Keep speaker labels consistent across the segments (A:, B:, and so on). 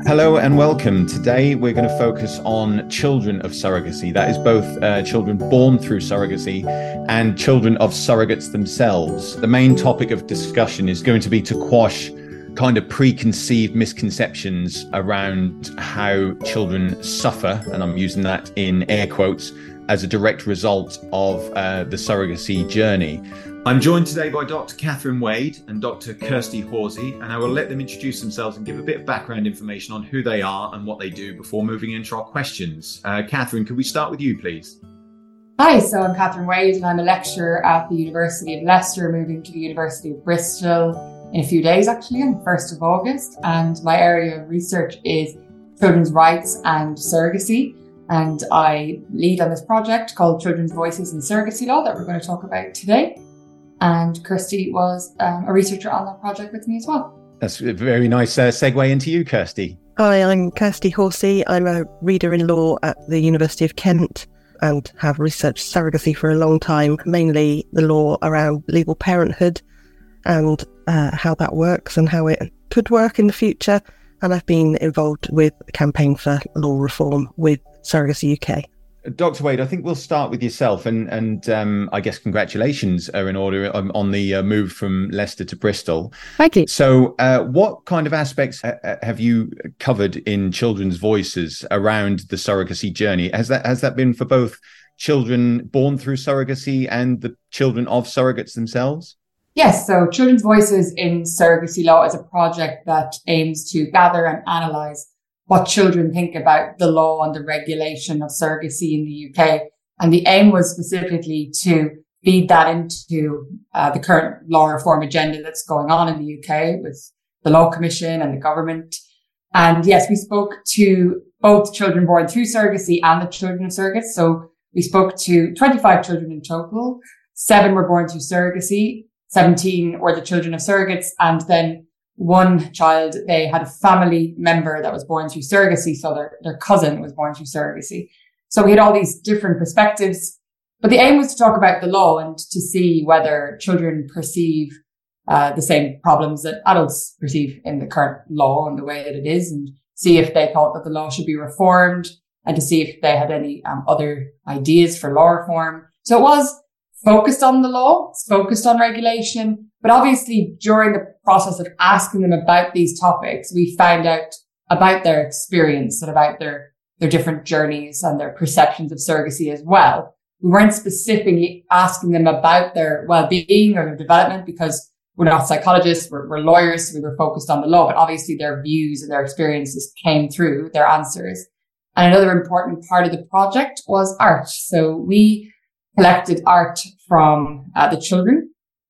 A: Hello and welcome. Today we're going to focus on children of surrogacy. That is both children born through surrogacy and children of surrogates themselves. The main topic of discussion is going to be to quash kind of preconceived misconceptions around how children suffer, and I'm using that in air quotes, as a direct result of the surrogacy journey. I'm joined today by Dr. Catherine Wade and Dr. Kirsty Horsey, and I will let them introduce themselves and give a bit of background information on who they are and what they do before moving into our questions. Catherine, could we start with you, please?
B: Hi, so I'm Catherine Wade and I'm a lecturer at the University of Leicester, moving to the University of Bristol in a few days, actually, on the 1st of August. And my area of research is children's rights and surrogacy. And I lead on this project called Children's Voices in Surrogacy Law that we're going to talk about today. And Kirsty was a researcher on that project with me as well.
A: That's a very nice segue into you, Kirsty.
C: Hi, I'm Kirsty Horsey. I'm a reader in law at the University of Kent and have researched surrogacy for a long time, mainly the law around legal parenthood and how that works and how it could work in the future. And I've been involved with a campaign for law reform with Surrogacy UK.
A: Dr. Wade, I think we'll start with yourself, and I guess congratulations are in order on the move from Leicester to Bristol.
C: Thank you.
A: So what kind of aspects have you covered in Children's Voices around the surrogacy journey? Has that been for both children born through surrogacy and the children of surrogates themselves?
B: Yes, so Children's Voices in Surrogacy Law is a project that aims to gather and analyse what children think about the law and the regulation of surrogacy in the UK. And the aim was specifically to feed that into the current law reform agenda that's going on in the UK with the Law Commission and the government. And yes, we spoke to both children born through surrogacy and the children of surrogates. So we spoke to 25 children in total. 7 were born through surrogacy, 17 were the children of surrogates, and then one child, they had a family member that was born through surrogacy. So their cousin was born through surrogacy. So we had all these different perspectives, but the aim was to talk about the law and to see whether children perceive the same problems that adults perceive in the current law and the way that it is, and see if they thought that the law should be reformed and to see if they had any other ideas for law reform. So it was focused on the law, it's focused on regulation, but obviously during the process of asking them about these topics, we found out about their experience and about their different journeys and their perceptions of surrogacy as well. We weren't specifically asking them about their well-being or their development because we're not psychologists, we're lawyers, so we were focused on the law, but obviously their views and their experiences came through their answers. And another important part of the project was art. So we collected art from the children.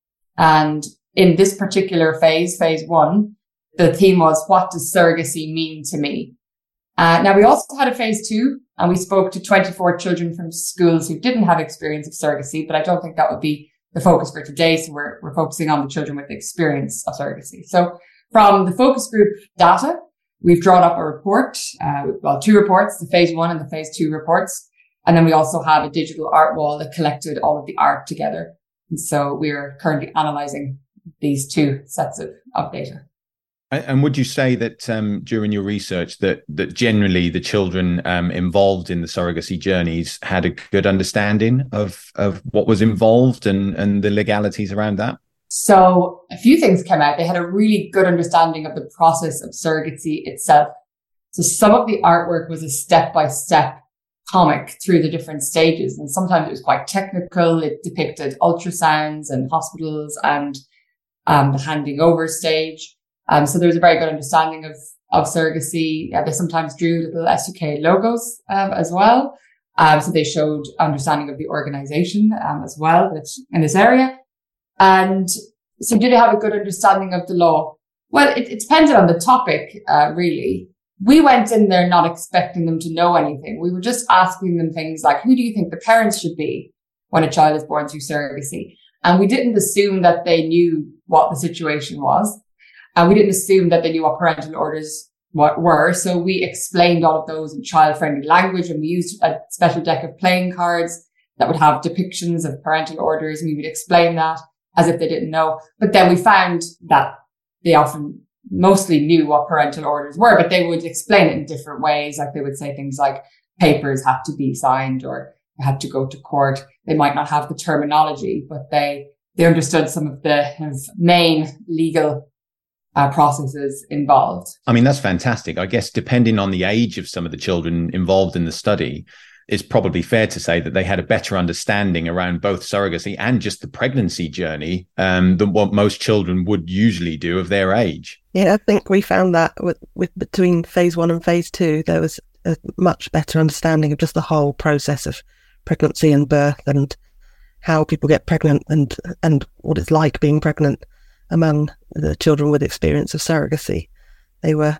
B: And in this particular phase 1, the theme was, what does surrogacy mean to me? Now, we also had a phase 2, and we spoke to 24 children from schools who didn't have experience of surrogacy, but I don't think that would be the focus for today. So we're focusing on the children with experience of surrogacy. So from the focus group data, we've drawn up a report, 2 reports, the phase 1 and the phase 2 reports. And then we also have a digital art wall that collected all of the art together. And so we're currently analysing these 2 sets of data.
A: And would you say that during your research that generally the children involved in the surrogacy journeys had a good understanding of what was involved and the legalities around that?
B: So a few things came out. They had a really good understanding of the process of surrogacy itself. So some of the artwork was a step-by-step comic through the different stages. And sometimes it was quite technical. It depicted ultrasounds and hospitals and the handing over stage. So there was a very good understanding of surrogacy. They sometimes drew little SUK logos as well. So they showed understanding of the organization as well in this area. And so did they have a good understanding of the law? Well, it depended on the topic, really. We went in there not expecting them to know anything. We were just asking them things like, who do you think the parents should be when a child is born through surrogacy? And we didn't assume that they knew what the situation was. And we didn't assume that they knew what parental orders were. So we explained all of those in child-friendly language, and we used a special deck of playing cards that would have depictions of parental orders, and we would explain that as if they didn't know. But then we found that they often mostly knew what parental orders were, but they would explain it in different ways. Like they would say things like papers had to be signed or had to go to court. They might not have the terminology, but they understood some of the kind of main legal processes involved.
A: I mean, that's fantastic. I guess depending on the age of some of the children involved in the study, it's probably fair to say that they had a better understanding around both surrogacy and just the pregnancy journey than what most children would usually do of their age.
C: Yeah, I think we found that with between phase 1 and phase 2, there was a much better understanding of just the whole process of pregnancy and birth and how people get pregnant and what it's like being pregnant among the children with experience of surrogacy. They were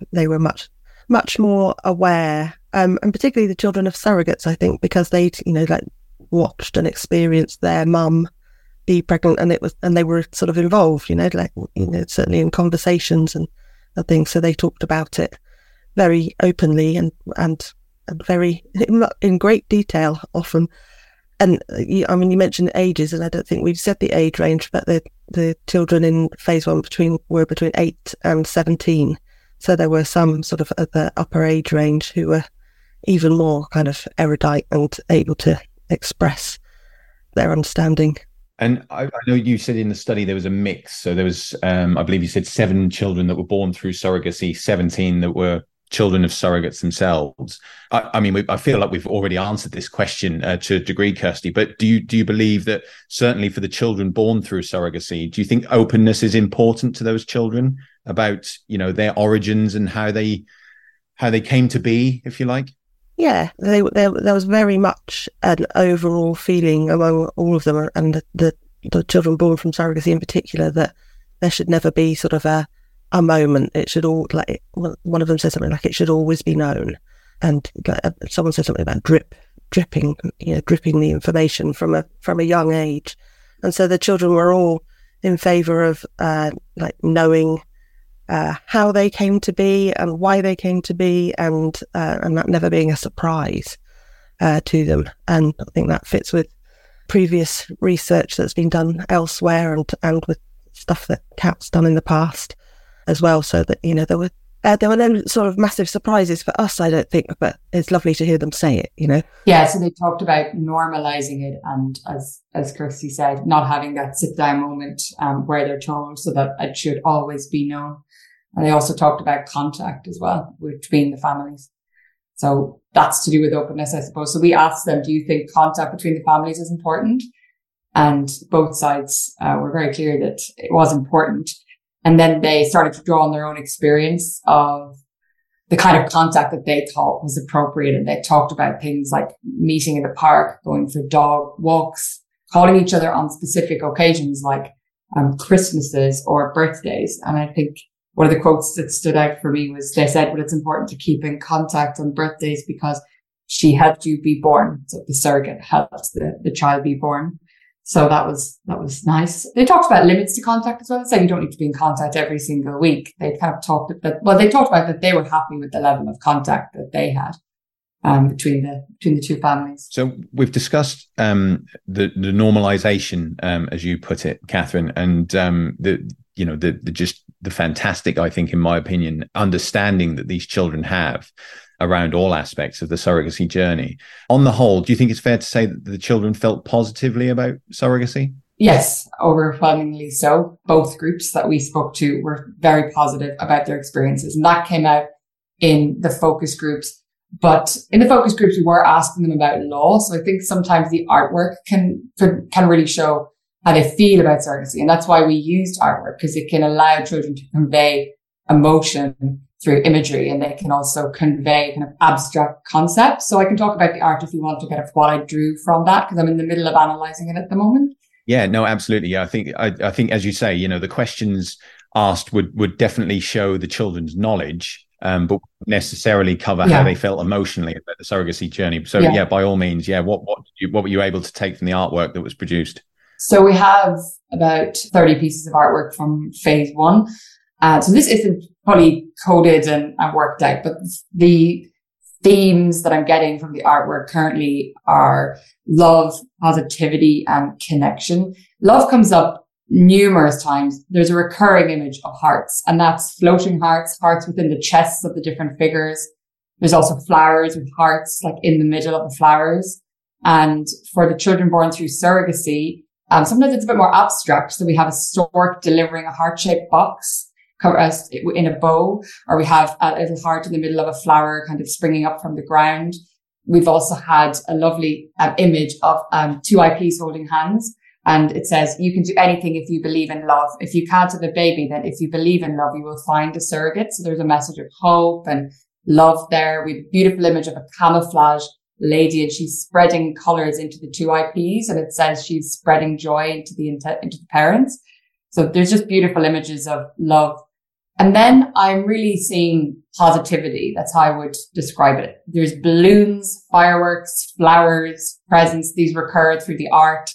C: much more aware, and particularly the children of surrogates, I think, because they watched and experienced their mum be pregnant, and they were sort of involved, certainly in conversations and things. So they talked about it very openly and very in great detail often. And you mentioned ages, and I don't think we've said the age range, but the children in phase 1 were between 8 and 17. So there were some sort of at the upper age range who were even more kind of erudite and able to express their understanding.
A: And I know you said in the study there was a mix. So there was, I believe you said 7 children that were born through surrogacy, 17 that were children of surrogates themselves. I feel like we've already answered this question to a degree, Kirsty, but do you believe that certainly for the children born through surrogacy, do you think openness is important to those children about, their origins and how they came to be, if you like?
C: Yeah, there was very much an overall feeling among all of them, and the children born from surrogacy in particular, that there should never be sort of a moment. It should all, like, one of them said something like, it should always be known. And someone said something about dripping the information from a young age. And so the children were all in favour of knowing how they came to be and why they came to be, and that never being a surprise to them. And I think that fits with previous research that's been done elsewhere and with stuff that CAP's done in the past as well. So that there were no sort of massive surprises for us, I don't think, but it's lovely to hear them say it.
B: Yeah, so they talked about normalising it, and as Kirsty said, not having that sit down moment where they're told, so that it should always be known. And they also talked about contact as well between the families. So that's to do with openness, I suppose. So we asked them, do you think contact between the families is important? And both sides were very clear that it was important. And then they started to draw on their own experience of the kind of contact that they thought was appropriate. And they talked about things like meeting in the park, going for dog walks, calling each other on specific occasions like Christmases or birthdays. And I think one of the quotes that stood out for me was, they said, well, it's important to keep in contact on birthdays because she helped you be born. So the surrogate helped the child be born. So that was nice. They talked about limits to contact as well. They said you don't need to be in contact every single week. They kind of talked about, they talked about that they were happy with the level of contact that they had between the two families.
A: So we've discussed the normalization, as you put it, Catherine, and the fantastic, I think, in my opinion, understanding that these children have around all aspects of the surrogacy journey. On the whole, do you think it's fair to say that the children felt positively about surrogacy?
B: Yes, overwhelmingly so. Both groups that we spoke to were very positive about their experiences, and that came out in the focus groups. But in the focus groups, we were asking them about law. So I think sometimes the artwork can really show how they feel about surrogacy. And that's why we used artwork, because it can allow children to convey emotion through imagery, and they can also convey kind of abstract concepts. So I can talk about the art if you want to get what I drew from that, because I'm in the middle of analysing it at the moment.
A: Yeah, no, absolutely. Yeah, I think, as you say, the questions asked would definitely show the children's knowledge, but wouldn't necessarily cover how they felt emotionally about the surrogacy journey. So by all means, what were you able to take from the artwork that was produced?
B: So we have about 30 pieces of artwork from phase 1. So this isn't fully coded and worked out, but the themes that I'm getting from the artwork currently are love, positivity, and connection. Love comes up numerous times, there's a recurring image of hearts, and that's floating hearts, hearts within the chests of the different figures. There's also flowers with hearts like in the middle of the flowers. And for the children born through surrogacy, sometimes it's a bit more abstract. So we have a stork delivering a heart-shaped box in a bow, or we have a little heart in the middle of a flower kind of springing up from the ground. We've also had a lovely image of two IPs holding hands. And it says, you can do anything if you believe in love. If you can't have a baby, then if you believe in love, you will find a surrogate. So there's a message of hope and love there. We have a beautiful image of a camouflage lady, and she's spreading colors into the two IPs, and it says she's spreading joy into the parents. So there's just beautiful images of love. And then I'm really seeing positivity. That's how I would describe it. There's balloons, fireworks, flowers, presents. These recur through the art.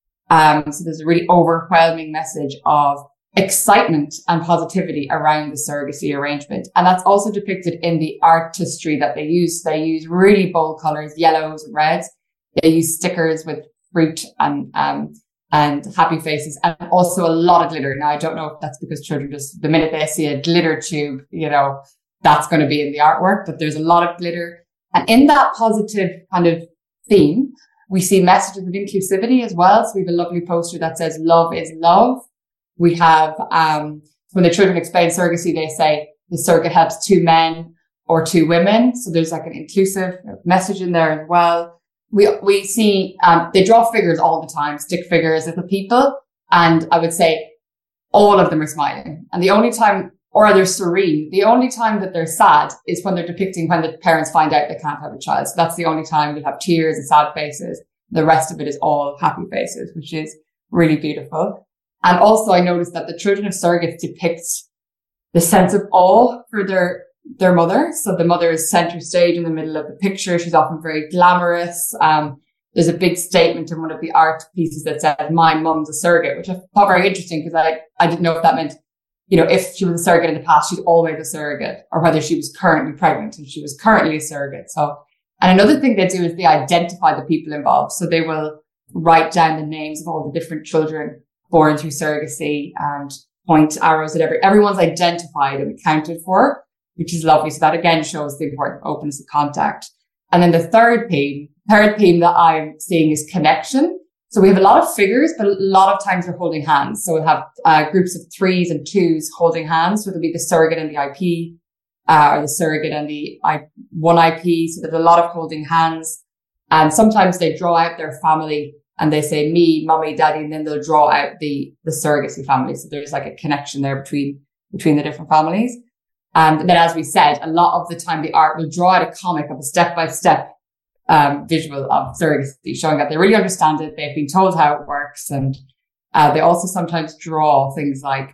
B: So there's a really overwhelming message of excitement and positivity around the surrogacy arrangement. And that's also depicted in the artistry that they use. They use really bold colors, yellows and reds. They use stickers with fruit and happy faces, and also a lot of glitter. Now, I don't know if that's because children just, the minute they see a glitter tube, that's going to be in the artwork, but there's a lot of glitter. And in that positive kind of theme, we see messages of inclusivity as well. So we have a lovely poster that says, love is love. We have, when the children explain surrogacy, they say the surrogate helps two men or two women. So there's like an inclusive message in there as well. We see, they draw figures all the time, stick figures of the people. And I would say all of them are smiling. And the only time, or they're serene, the only time that they're sad is when they're depicting when the parents find out they can't have a child. So that's the only time we'll have tears and sad faces. The rest of it is all happy faces, which is really beautiful. And also I noticed that the children of surrogates depict the sense of awe for their mother. So the mother is center stage in the middle of the picture. She's often very glamorous. There's a big statement in one of the art pieces that says, my mum's a surrogate, which I thought very interesting because I didn't know if that meant, if she was a surrogate in the past, she's always a surrogate, or whether she was currently pregnant and she was currently a surrogate. So, and another thing they do is they identify the people involved. So they will write down the names of all the different children born through surrogacy and point arrows at everyone's identified and accounted for, which is lovely. So that again shows the importance of openness of contact. And then the third theme that I'm seeing is connection. So we have a lot of figures, but a lot of times they're holding hands. So we'll have groups of 3s and 2s holding hands. So it'll be the surrogate and the IP, or the surrogate and the one IP. So there's a lot of holding hands. And sometimes they draw out their family and they say me, mommy, daddy, and then they'll draw out the surrogacy family. So there's like a connection there between the different families. And then, as we said, a lot of the time the art will draw out a comic of a step-by-step visual of surrogacy, showing that they really understand it. They've been told how it works. And they also sometimes draw things like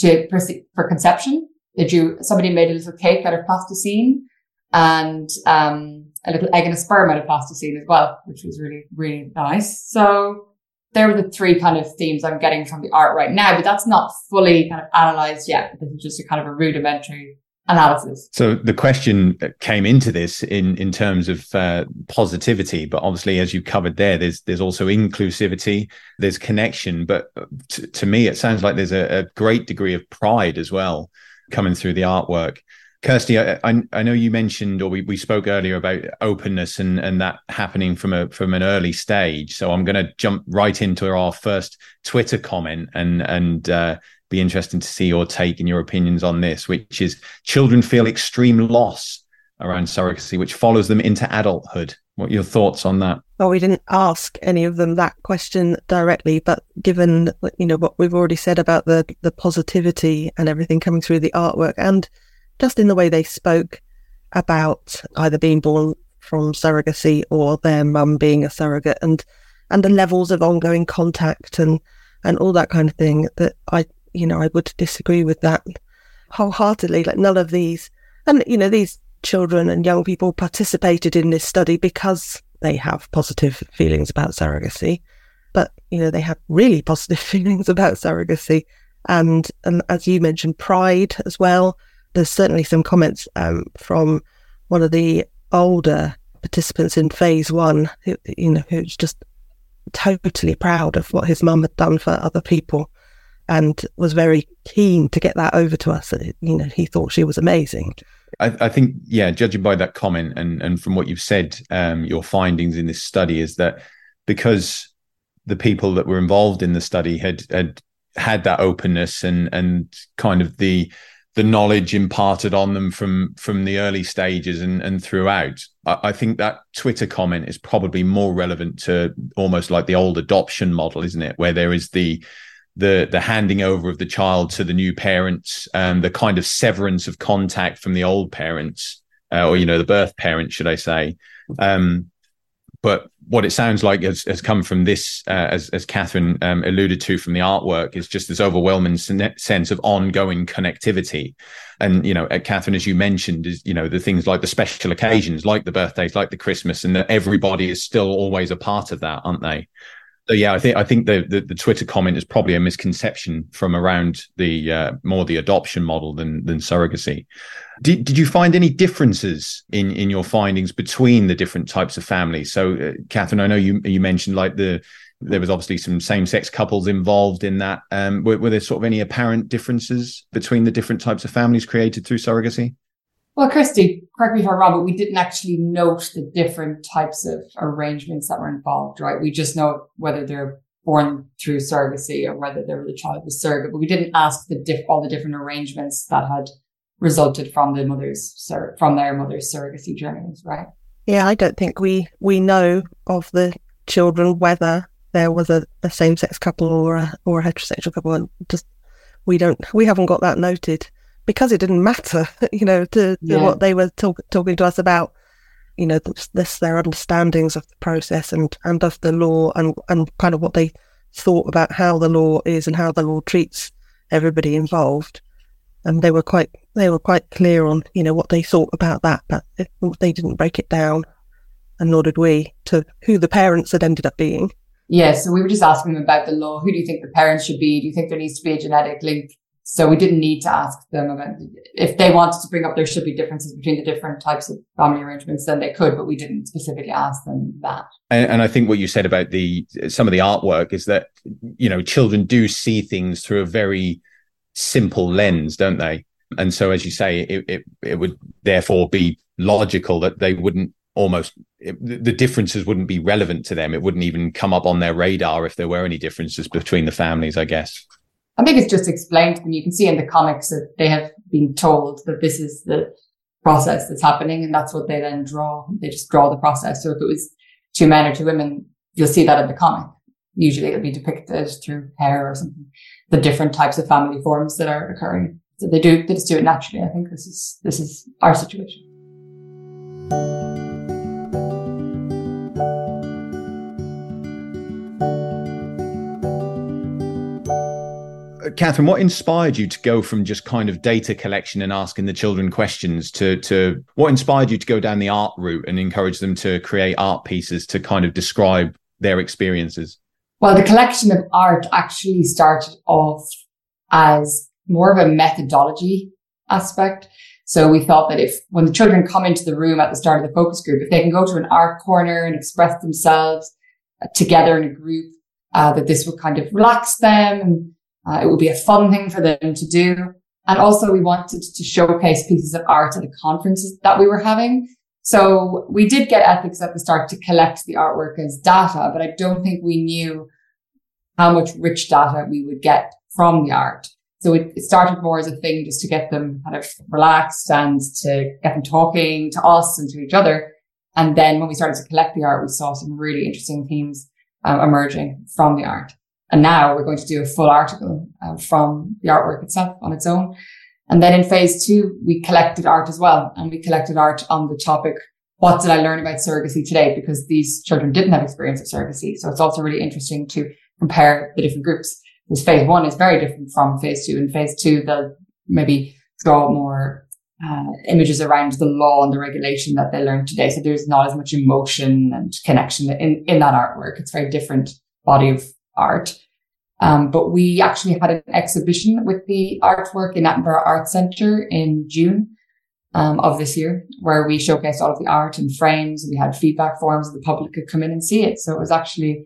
B: for conception. Somebody made a little cake out of plasticine and a little egg and a sperm out of plasticine as well, which was really, really nice. So there were the 3 kind of themes I'm getting from the art right now, but that's not fully kind of analysed yet. This is just a kind of a rudimentary analysis.
A: So the question came into this in terms of positivity, but obviously, as you covered there's also inclusivity, there's connection, but to me, it sounds like there's a great degree of pride as well coming through the artwork. Kirsty, I know you mentioned, or we spoke earlier about openness and that happening from an early stage. So I'm going to jump right into our first Twitter comment and be interested to see your take and your opinions on this, which is children feel extreme loss around surrogacy, which follows them into adulthood. What are your thoughts on that?
C: Well, we didn't ask any of them that question directly, but given what we've already said about the positivity and everything coming through the artwork, and just in the way they spoke about either being born from surrogacy or their mum being a surrogate, and the levels of ongoing contact and all that kind of thing, that I would disagree with that wholeheartedly. Like, none of these, and these children and young people participated in this study because they have positive feelings about surrogacy, but they have really positive feelings about surrogacy, and as you mentioned, pride as well. There's certainly some comments from one of the older participants in phase 1 who's just totally proud of what his mum had done for other people. and was very keen to get that over to us. You know, he thought she was amazing.
A: I think, yeah, judging by that comment and from what you've said, your findings in this study is that because the people that were involved in the study had that openness and kind of the knowledge imparted on them from the early stages and throughout, I think that Twitter comment is probably more relevant to almost like the old adoption model, isn't it? Where there is the handing over of the child to the new parents, the kind of severance of contact from the old parents, or, you know, the birth parents, should I say. But what it sounds like has come from this, as Catherine alluded to from the artwork, is just this overwhelming sense of ongoing connectivity. And, you know, Catherine, as you mentioned, is, you know, the things like the special occasions, like the birthdays, like the Christmas, and that everybody is still always a part of that, aren't they? So yeah, I think the Twitter comment is probably a misconception from around the more the adoption model than surrogacy. Did you find any differences in your findings between the different types of families? So Catherine, I know you mentioned like there was obviously some same-sex couples involved in that. Were there sort of any apparent differences between the different types of families created through surrogacy?
B: Well, Kirsty, correct me if I'm wrong, but we didn't actually note the different types of arrangements that were involved, right? We just know whether they're born through surrogacy or whether they were the child was surrogate, but we didn't ask all the different arrangements that had resulted from their mother's surrogacy journeys, right?
C: Yeah, I don't think we know of the children whether there was a same-sex couple or a heterosexual couple, and just we haven't got that noted. Because it didn't matter, you know, to what they were talking to us about, you know, their understandings of the process and of the law and kind of what they thought about how the law is and how the law treats everybody involved. And they were quite clear on, you know, what they thought about that, but they didn't break it down, and nor did we, to who the parents had ended up being.
B: Yeah, so we were just asking them about the law. Who do you think the parents should be? Do you think there needs to be a genetic link? So we didn't need to ask them about, if they wanted to bring up there should be differences between the different types of family arrangements, then they could, but we didn't specifically ask them that. And
A: I think what you said about some of the artwork is that, you know, children do see things through a very simple lens, don't they? And so, as you say, it would therefore be logical that they wouldn't the differences wouldn't be relevant to them. It wouldn't even come up on their radar if there were any differences between the families, I guess.
B: I think it's just explained to them. You can see in the comics that they have been told that this is the process that's happening, and that's what they then draw. They just draw the process. So if it was 2 men or 2 women, you'll see that in the comic. Usually it'll be depicted through hair or something, the different types of family forms that are occurring. So they just do it naturally. I think this is our situation.
A: Catherine, what inspired you to go from just kind of data collection and asking the children questions to what inspired you to go down the art route and encourage them to create art pieces to kind of describe their experiences?
B: Well, the collection of art actually started off as more of a methodology aspect. So we thought that when the children come into the room at the start of the focus group, if they can go to an art corner and express themselves together in a group, that this would kind of relax them, and it would be a fun thing for them to do. And also we wanted to showcase pieces of art at the conferences that we were having. So we did get ethics at the start to collect the artwork as data, but I don't think we knew how much rich data we would get from the art. So it started more as a thing just to get them kind of relaxed and to get them talking to us and to each other. And then when we started to collect the art, we saw some really interesting themes emerging from the art. And now we're going to do a full article from the artwork itself on its own. And then in phase 2, we collected art as well. And we collected art on the topic, what did I learn about surrogacy today? Because these children didn't have experience of surrogacy. So it's also really interesting to compare the different groups. Because phase 1 is very different from phase 2. In phase 2, they'll maybe draw more images around the law and the regulation that they learned today. So there's not as much emotion and connection in that artwork. It's a very different body of art. But we actually had an exhibition with the artwork in Attenborough Art Centre in June of this year, where we showcased all of the art and frames, and we had feedback forms and the public could come in and see it. So it was actually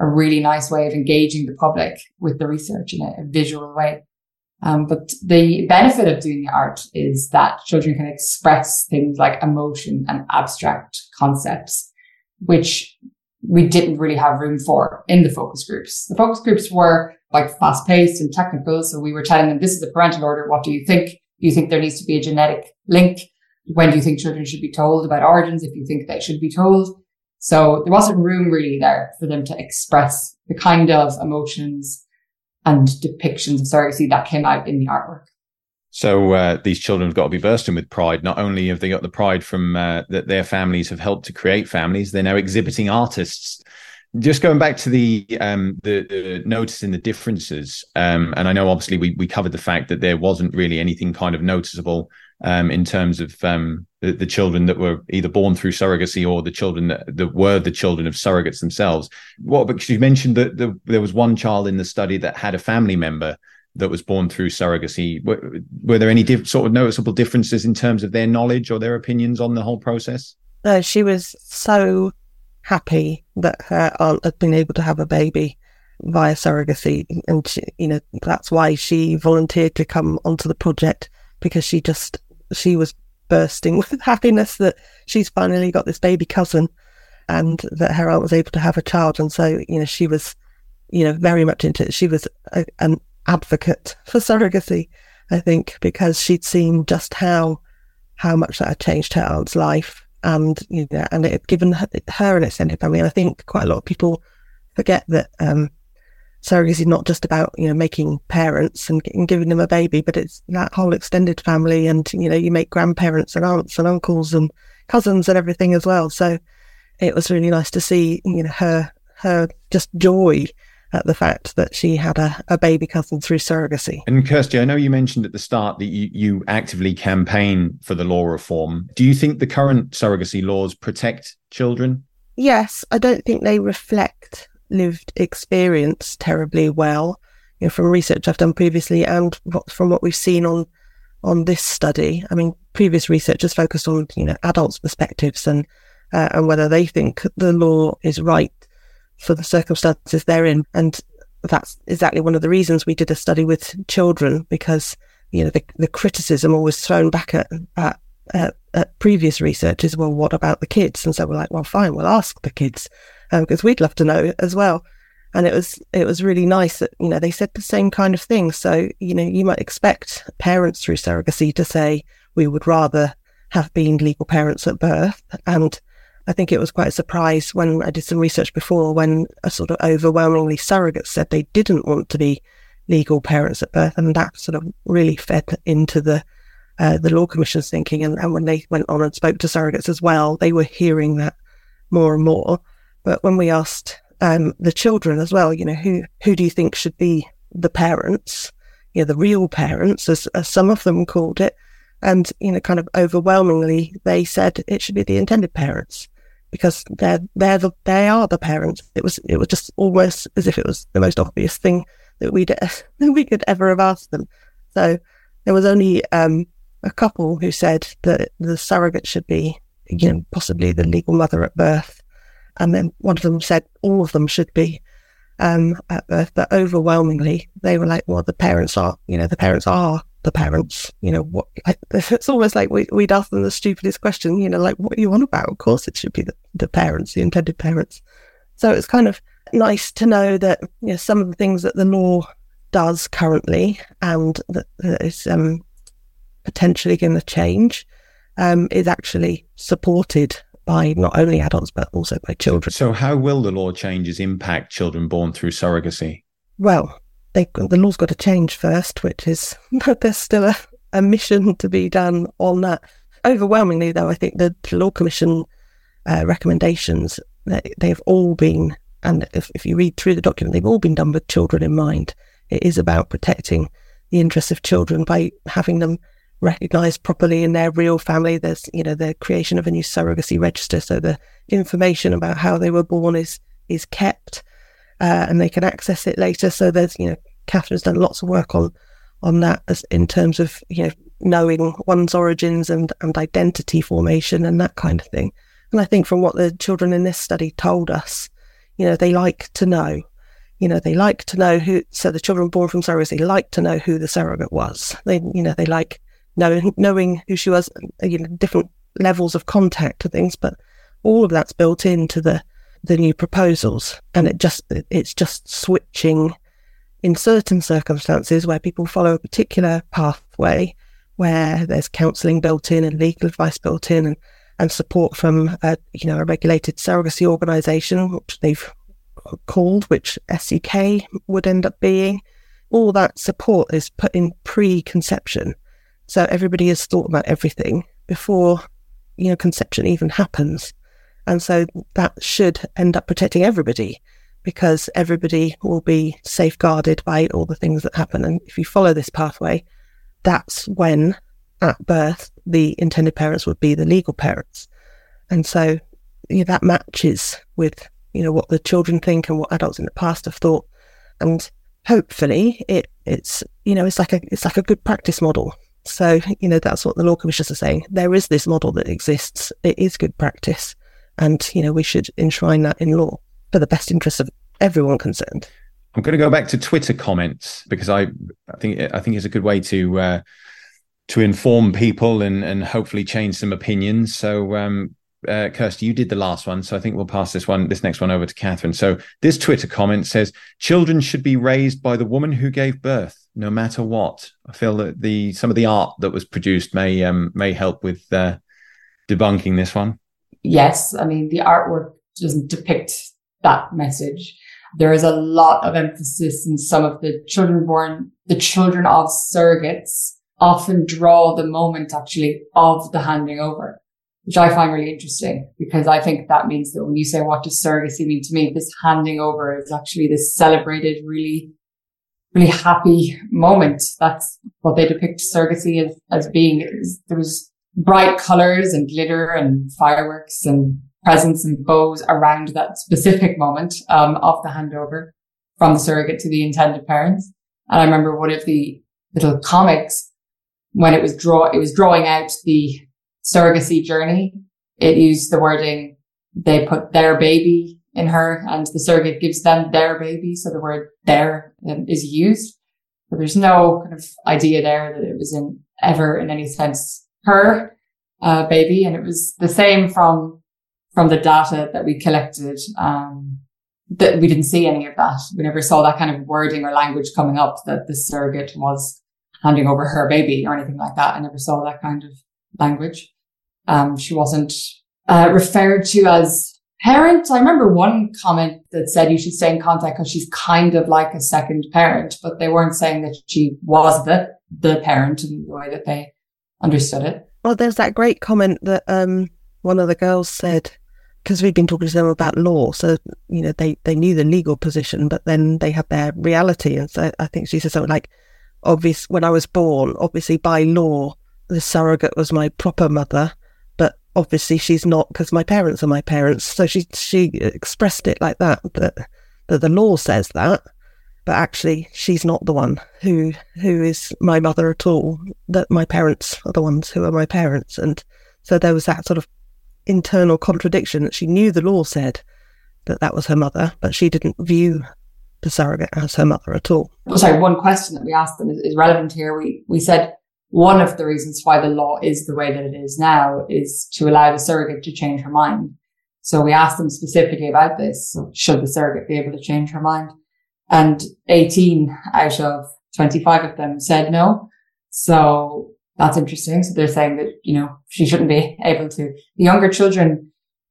B: a really nice way of engaging the public with the research in a visual way. But the benefit of doing the art is that children can express things like emotion and abstract concepts, which we didn't really have room for in the focus groups. The focus groups were like fast paced and technical. So we were telling them, this is the parental order. What do you think? Do you think there needs to be a genetic link? When do you think children should be told about origins if you think they should be told? So there wasn't room really there for them to express the kind of emotions and depictions of surrogacy that came out in the artwork.
A: So these children have got to be bursting with pride. Not only have they got the pride from that their families have helped to create families, they're now exhibiting artists. Just going back to the noticing the differences, and I know obviously we covered the fact that there wasn't really anything kind of noticeable in terms of the children that were either born through surrogacy or the children that were the children of surrogates themselves. Because you mentioned that there was one child in the study that had a family member that was born through surrogacy. Were there any sort of noticeable differences in terms of their knowledge or their opinions on the whole process?
C: No, she was so happy that her aunt had been able to have a baby via surrogacy, and she, that's why she volunteered to come onto the project, because she was bursting with happiness that she's finally got this baby cousin and that her aunt was able to have a child. And so she was very much into it. She was an advocate for surrogacy, I think, because she'd seen just how much that had changed her aunt's life, and and it had given her an extended family. And I think quite a lot of people forget that surrogacy is not just about making parents and giving them a baby, but it's that whole extended family, and you make grandparents and aunts and uncles and cousins and everything as well. So it was really nice to see her just joy at the fact that she had a baby cousin through surrogacy.
A: And Kirsty, I know you mentioned at the start that you actively campaign for the law reform. Do you think the current surrogacy laws protect children?
C: Yes, I don't think they reflect lived experience terribly well, from research I've done previously and from what we've seen on this study. I mean, previous research has focused on adults' perspectives and whether they think the law is right for the circumstances they're in. And that's exactly one of the reasons we did a study with children, because the criticism always thrown back at previous research is, well, what about the kids? And so we're like, well, fine, we'll ask the kids, because we'd love to know as well. And it was really nice that they said the same kind of thing. So you might expect parents through surrogacy to say we would rather have been legal parents at birth, and I think it was quite a surprise when I did some research before, when a sort of overwhelmingly surrogates said they didn't want to be legal parents at birth, and that sort of really fed into the Law Commission's thinking. And when they went on and spoke to surrogates as well, they were hearing that more and more. But when we asked the children as well, who do you think should be the parents, the real parents, as some of them called it, and kind of overwhelmingly they said it should be the intended parents, because they are the parents. It was just almost as if it was the most obvious thing that we could ever have asked them. So there was only a couple who said that the surrogate should be possibly the legal mother at birth, and then one of them said all of them should be at birth. But overwhelmingly they were like, well, the parents are the parents. What? It's almost like we'd ask them the stupidest question. Like, what are you on about? Of course, it should be the parents, the intended parents. So it's kind of nice to know that some of the things that the law does currently, and that is potentially going to change, is actually supported by not only adults but also by children.
A: So, how will the law changes impact children born through surrogacy?
C: Well, the law's got to change first, which is there's still a mission to be done on that. Overwhelmingly, though, I think the Law Commission recommendations, they've all been, and if you read through the document, they've all been done with children in mind. It is about protecting the interests of children by having them recognised properly in their real family. There's the creation of a new surrogacy register, so the information about how they were born is kept. And they can access it later. So there's, Catherine's done lots of work on that, as in terms of, knowing one's origins and identity formation and that kind of thing. And I think from what the children in this study told us, they like to know. They like to know who, so the children born from surrogacy like to know who the surrogate was. They like knowing who she was, different levels of contact to things, but all of that's built into the new proposals. And it's just switching in certain circumstances where people follow a particular pathway, where there's counselling built in and legal advice built in and support from a regulated surrogacy organisation, which they've called, which SCK would end up being. All that support is put in pre-conception. So everybody has thought about everything before, conception even happens. And so that should end up protecting everybody, because everybody will be safeguarded by all the things that happen. And if you follow this pathway, that's when at birth the intended parents would be the legal parents. And so that matches with what the children think and what adults in the past have thought. And hopefully it's like a good practice model. So that's what the law commissioners are saying. There is this model that exists. It is good practice, and we should enshrine that in law for the best interest of everyone concerned.
A: I'm going to go back to Twitter comments, because I think it's a good way to inform people and hopefully change some opinions. So Kirsty, you did the last one, so I think we'll pass this next one over to Catherine. So this Twitter comment says, children should be raised by the woman who gave birth, no matter what. I feel that some of the art that was produced may help with debunking this one. Yes, I mean, the artwork doesn't depict that message. There is a lot of emphasis in some of the children of surrogates often draw the moment actually of the handing over, which I find really interesting, because I think that means that when you say, what does surrogacy mean to me? This handing over is actually this celebrated, really, really happy moment. That's what they depict surrogacy as being. There was bright colors and glitter and fireworks and presents and bows around that specific moment of the handover from the surrogate to the intended parents. And I remember one of the little comics, when it was drawing out the surrogacy journey, it used the wording, they put their baby in her and the surrogate gives them their baby. So the word their is used. But there's no kind of idea there that it was ever in any sense her baby. And it was the same from the data that we collected, that we didn't see any of that. We never saw that kind of wording or language coming up that the surrogate was handing over her baby or anything like that. I never saw that kind of language. She wasn't referred to as parent. I remember one comment that said you should stay in contact because she's kind of like a second parent, but they weren't saying that she was the parent in the way that they understood it.
C: Well, there's that great comment that one of the girls said, because we've been talking to them about law, so they knew the legal position, but then they had their reality. And so I think she said something like, when I was born, obviously by law, the surrogate was my proper mother, but obviously she's not, because my parents are my parents. So she expressed it like that the law says that, but actually she's not the one who is my mother at all, that my parents are the ones who are my parents. And so there was that sort of internal contradiction, that she knew the law said that was her mother, but she didn't view the surrogate as her mother at all.
B: Sorry, one question that we asked them is relevant here. We said one of the reasons why the law is the way that it is now is to allow the surrogate to change her mind. So we asked them specifically about this. So should the surrogate be able to change her mind? And 18 out of 25 of them said no. So that's interesting. So they're saying that, she shouldn't be able to. The younger children,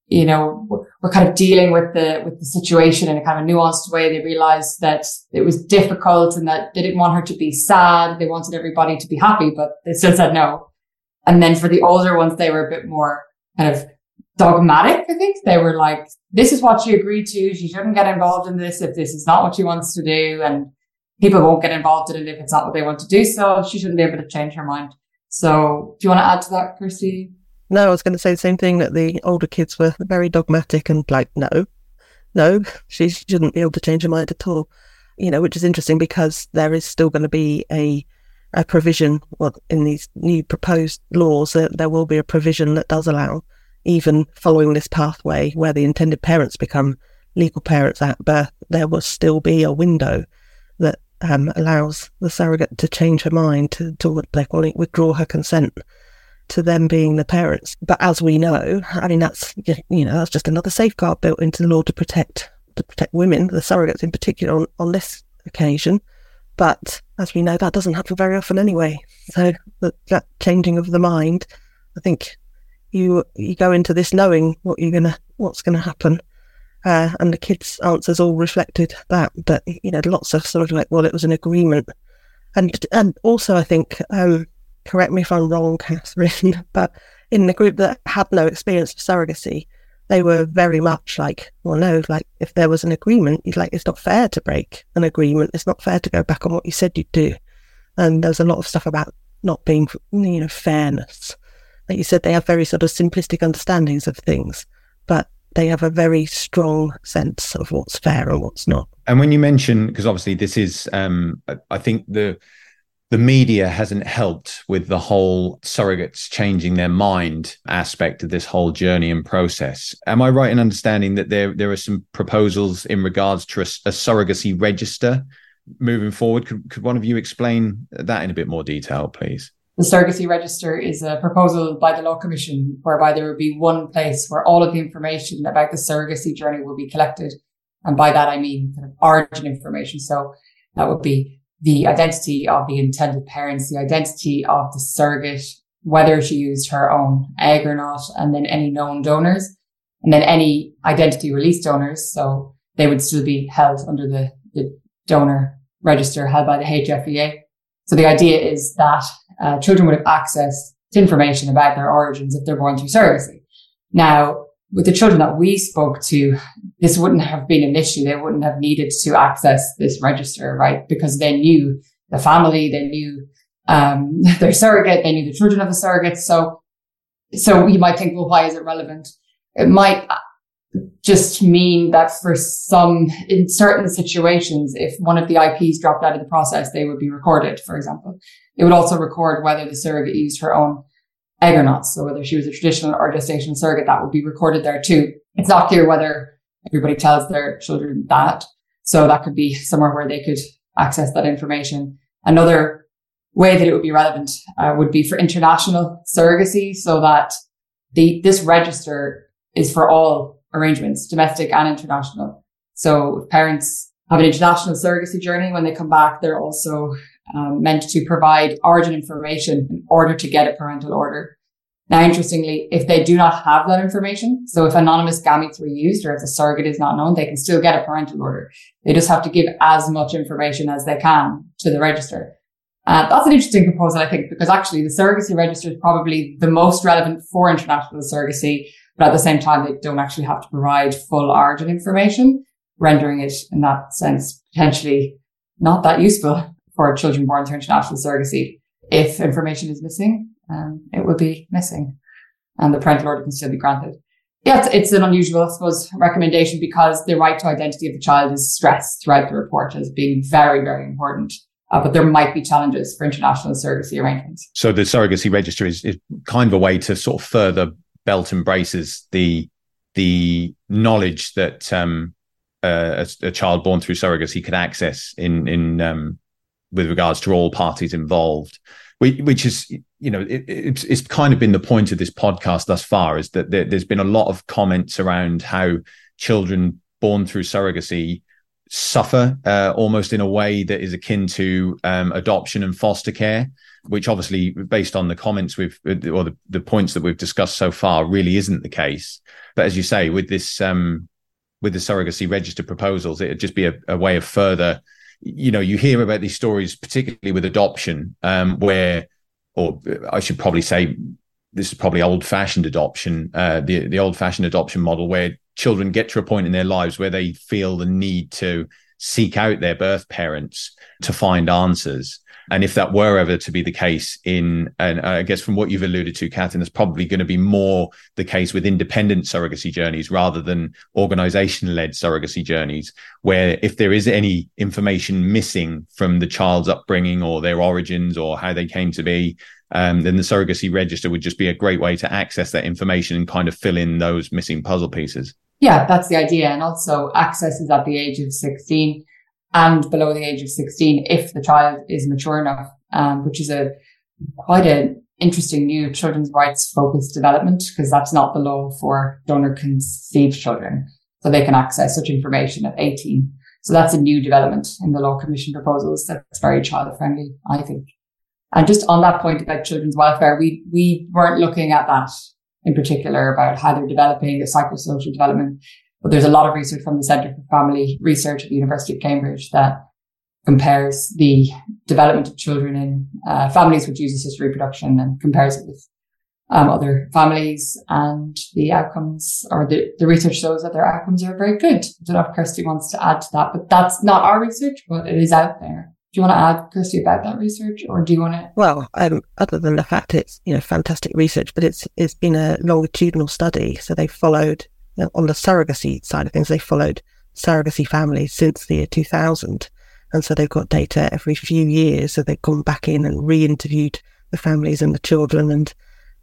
B: were kind of dealing with the situation in a kind of nuanced way. They realized that it was difficult and that they didn't want her to be sad. They wanted everybody to be happy, but they still said no. And then for the older ones, they were a bit more kind of dogmatic, I think. They were like, this is what she agreed to. She shouldn't get involved in this if this is not what she wants to do. And people won't get involved in it if it's not what they want to do. So she shouldn't be able to change her mind. So do you want to add to that, Kirsty?
C: No, I was going to say the same thing, that the older kids were very dogmatic and like, no, she shouldn't be able to change her mind at all. Which is interesting, because there is still going to be a provision, in these new proposed laws, that there will be a provision that does allow, even following this pathway where the intended parents become legal parents at birth, there will still be a window that allows the surrogate to change her mind, to withdraw her consent to them being the parents. But as we know, I mean, that's just another safeguard built into the law to protect women, the surrogates in particular, on this occasion. But as we know, that doesn't happen very often anyway. So that changing of the mind, I think you go into this knowing what's gonna happen, and the kids' answers all reflected that. But lots of sort of like, well, it was an agreement, and also I think, correct me if I'm wrong, Catherine, but in the group that had no experience of surrogacy, they were very much like, well, no, like if there was an agreement, it's not fair to break an agreement. It's not fair to go back on what you said you'd do. And there's a lot of stuff about not being, fairness. Like you said, they have very sort of simplistic understandings of things, but they have a very strong sense of what's fair and what's not.
A: And when you mention, because obviously this is, I think the media hasn't helped with the whole surrogates changing their mind aspect of this whole journey and process. Am I right in understanding that there are some proposals in regards to a surrogacy register moving forward? Could one of you explain that in a bit more detail, please?
B: The surrogacy register is a proposal by the Law Commission whereby there would be one place where all of the information about the surrogacy journey will be collected. And by that, I mean kind of origin information. So that would be the identity of the intended parents, the identity of the surrogate, whether she used her own egg or not, and then any known donors, and then any identity released donors. So they would still be held under the donor register held by the HFEA. So the idea is that children would have access to information about their origins if they're born through surrogacy. Now, with the children that we spoke to, this wouldn't have been an issue. They wouldn't have needed to access this register, right? Because they knew the family, they knew their surrogate, they knew the children of the surrogate. So you might think, well, why is it relevant? It might just mean that in certain situations, if one of the IPs dropped out of the process, they would be recorded, for example. It would also record whether the surrogate used her own egg or not. So whether she was a traditional or gestational surrogate, that would be recorded there too. It's not clear whether everybody tells their children that. So that could be somewhere where they could access that information. Another way that it would be relevant would be for international surrogacy, so that this register is for all arrangements, domestic and international. So if parents have an international surrogacy journey, when they come back, they're also meant to provide origin information in order to get a parental order. Now, interestingly, if they do not have that information, so if anonymous gametes were used or if the surrogate is not known, they can still get a parental order. They just have to give as much information as they can to the register. That's an interesting proposal, I think, because actually the surrogacy register is probably the most relevant for international surrogacy, but at the same time, they don't actually have to provide full origin information, rendering it in that sense potentially not that useful for children born through international surrogacy. If information is missing, it will be missing and the parental order can still be granted. Yeah, it's an unusual, I suppose, recommendation because the right to identity of the child is stressed throughout the report as being very, very important. But there might be challenges for international surrogacy arrangements. So
A: the surrogacy register is kind of a way to sort of further belt and braces the knowledge that a child born through surrogacy could access in with regards to all parties involved, which is, it's kind of been the point of this podcast thus far, is that there's been a lot of comments around how children born through surrogacy suffer almost in a way that is akin to adoption and foster care, which obviously, based on the comments or the points that we've discussed so far, really isn't the case. But as you say, with this with the surrogacy register proposals, it'd just be a way of further. You hear about these stories, particularly with adoption, where, or I should probably say, this is probably old-fashioned adoption, the old-fashioned adoption model, where children get to a point in their lives where they feel the need to seek out their birth parents to find answers. And if that were ever to be the case and I guess from what you've alluded to, Catherine, that's probably going to be more the case with independent surrogacy journeys rather than organization-led surrogacy journeys, where if there is any information missing from the child's upbringing or their origins or how they came to be, then the surrogacy register would just be a great way to access that information and kind of fill in those missing puzzle pieces.
B: Yeah, that's the idea. And also access is at the age of 16 and below the age of 16 if the child is mature enough, which is quite an interesting new children's rights focused development, because that's not the law for donor conceived children. So they can access such information at 18. So that's a new development in the Law Commission proposals that's very child friendly, I think. And just on that point about children's welfare, we weren't looking at that in particular about how they're developing the psychosocial development. But there's a lot of research from the Centre for Family Research at the University of Cambridge that compares the development of children in families which use assisted reproduction and compares it with other families, and the outcomes, or the research shows that their outcomes are very good. I don't know if Kirsty wants to add to that, but that's not our research, but it is out there. Do you want to add, Kirsty, about that research, or do you want to?
C: Well, other than the fact it's, fantastic research, but it's been a longitudinal study. So they followed, on the surrogacy side of things, they followed surrogacy families since the year 2000. And so they've got data every few years. So they've gone back in and re-interviewed the families and the children and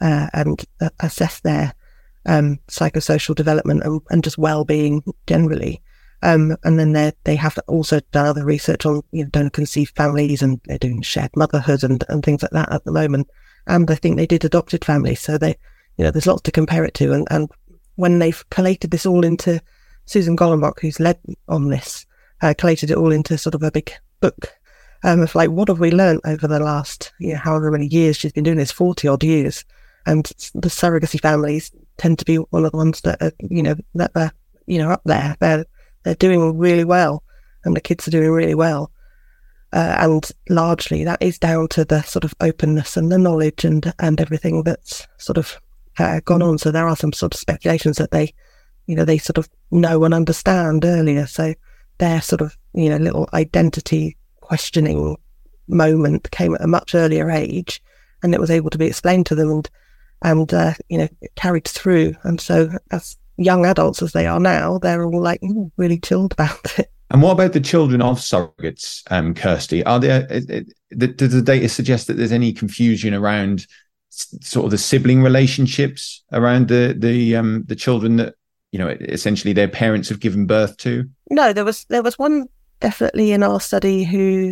C: assessed their psychosocial development and just well-being generally. And then they have also done other research on donor conceived families, and they're doing shared motherhood and things like that at the moment. And I think they did adopted families. So there's lots to compare it to. And when they've collated this all into, Susan Gollenbach, who's led on this, collated it all into sort of a big book of like, what have we learned over the last, however many years she's been doing this, 40 odd years. And the surrogacy families tend to be one of the ones that are, that are, up there. They're doing really well, and the kids are doing really well. And largely that is down to the sort of openness and the knowledge and everything that's sort of gone on. So there are some sort of speculations that they sort of know and understand earlier. So their sort of, little identity questioning moment came at a much earlier age, and it was able to be explained to them and carried through. And so as young adults as they are now, they're all like really chilled about it.
A: And what about the children of surrogates, Kirsty? Are there, does the data suggest that there's any confusion around sort of the sibling relationships around the children that, essentially their parents have given birth to?
C: No, there was one definitely in our study who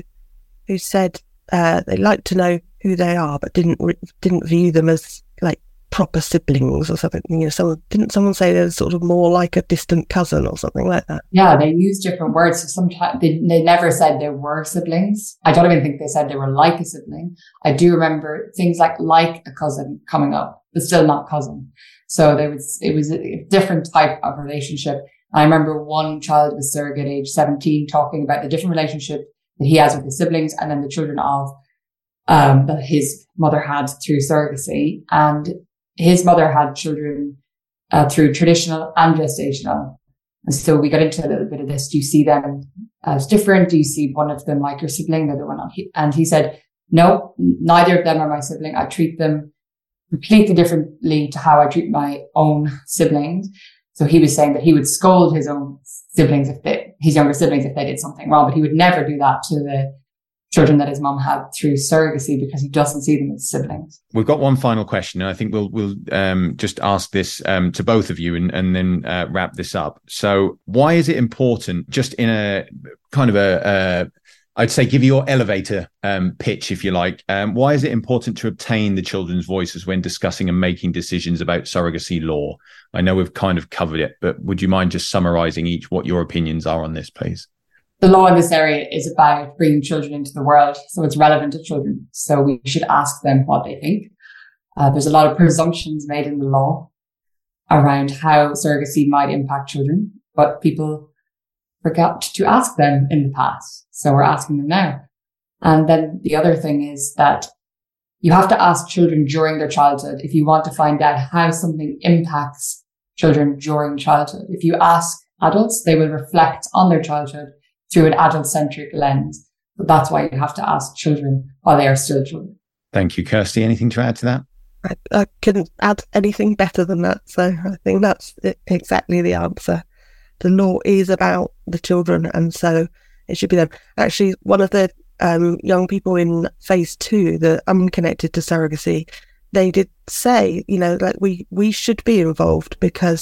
C: said they like to know who they are, but didn't view them as like proper siblings or something. Someone say they're sort of more like a distant cousin or something like that?
B: Yeah, they use different words. So sometimes they never said they were siblings. I don't even think they said they were like a sibling. I do remember things like a cousin coming up, but still not cousin. So it was a different type of relationship. I remember one child with surrogate age 17 talking about the different relationship that he has with his siblings, and then the children of that his mother had through surrogacy. And his mother had children through traditional and gestational. And so we got into a little bit of this. Do you see them as different? Do you see one of them like your sibling, the other one not? And he said, no, neither of them are my sibling. I treat them completely differently to how I treat my own siblings. So he was saying that he would scold his own siblings, his younger siblings, if they did something wrong, but he would never do that to the children that his mum had through surrogacy, because he doesn't see them as siblings.
A: We've got one final question, and I think we'll just ask this to both of you and then wrap this up. So why is it important, just in a kind of I'd say give your elevator pitch, if you like, why is it important to obtain the children's voices when discussing and making decisions about surrogacy law? I know we've kind of covered it, but would you mind just summarising each what your opinions are on this, please?
B: The law in this area is about bringing children into the world, so it's relevant to children. So we should ask them what they think. There's a lot of presumptions made in the law around how surrogacy might impact children, but people forgot to ask them in the past. So we're asking them now. And then the other thing is that you have to ask children during their childhood if you want to find out how something impacts children during childhood. If you ask adults, they will reflect on their childhood through an adult-centric lens. But that's why you have to ask children while they are still children.
A: Thank you. Kirsty, anything to add to that?
C: I couldn't add anything better than that. So I think that's exactly the answer. The law is about the children, and so it should be them. Actually, one of the young people in phase 2, the unconnected to surrogacy, they did say, like we should be involved, because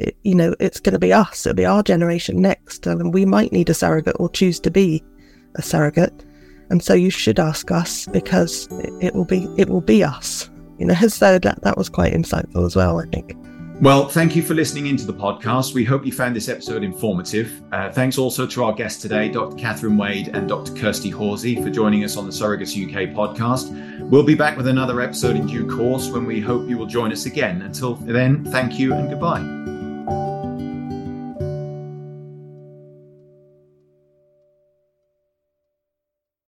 C: it's going to be us. It'll be our generation next, and we might need a surrogate or choose to be a surrogate. And so you should ask us, because it will be us. So that was quite insightful as well, I think.
A: Well, thank you for listening into the podcast. We hope you found this episode informative. Thanks also to our guests today, Dr. Catherine Wade and Dr. Kirsty Horsey, for joining us on the Surrogates UK podcast. We'll be back with another episode in due course, when we hope you will join us again. Until then, thank you and goodbye.